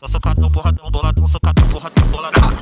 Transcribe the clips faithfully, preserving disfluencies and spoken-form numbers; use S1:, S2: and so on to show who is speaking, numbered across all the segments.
S1: Só socadão, porradão, boladão, socadão, porradão, boladão.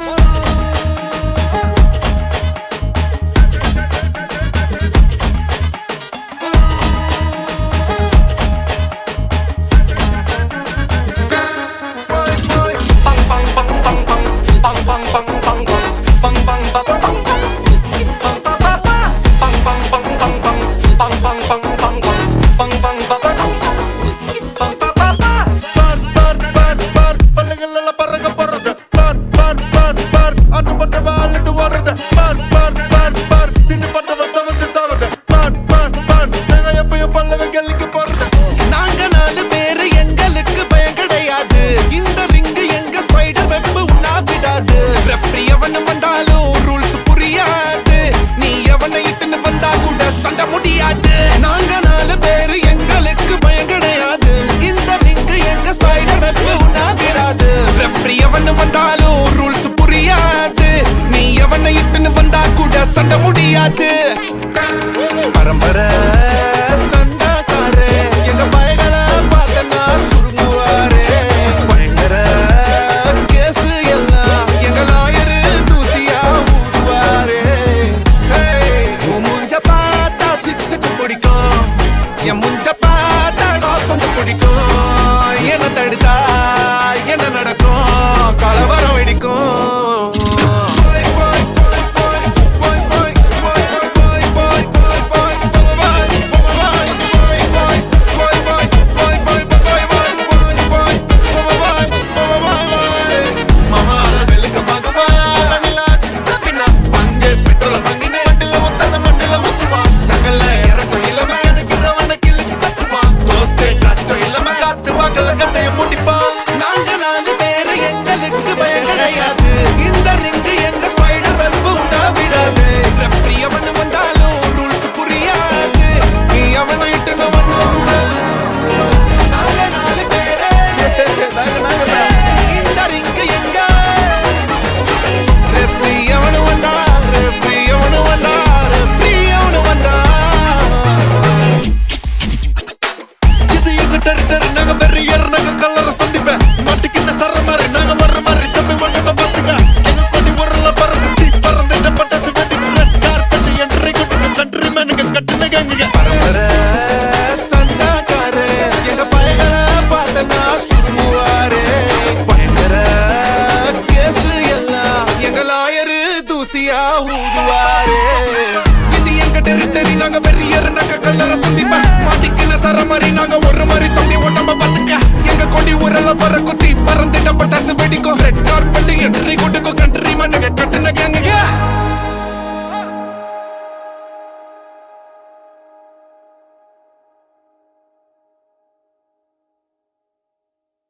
S2: சண்ட முடியாது பரம்பர சண்டாக்காரே எங்க பயங்கள பார்த்தனா சுருங்குவாரே பயங்கர கேஸ் எல்லாம் எங்க லாயரு தூசியா ஊதுவாரே உன் முஞ்ச பார்த்தா சிக்ஸுக்கு பிடிக்கும் என் முஞ்ச பார்த்தா காசந்து பிடிக்கும் என்ன தடுத்தா என்ன நடக்கும் கலவரம் வெடிக்கும் நாங்க வெறியர் நாங்க கல்லற சந்திப்ப மாட்டிக்கின சரமாரி நாங்க ஒரு மாதிரி தம்பி ஓட்டம்ப பாத்துக்க எங்க கொடி ஊரெல்லாம் பற குத்தி பறந்துட்ட பட்டாசு வெடிக்கும் ரெட் கார்பெட் என்ட்ரி கொடுக்கும் கண்ட்ரி மண்ணுங்க கட்டுன கேங்க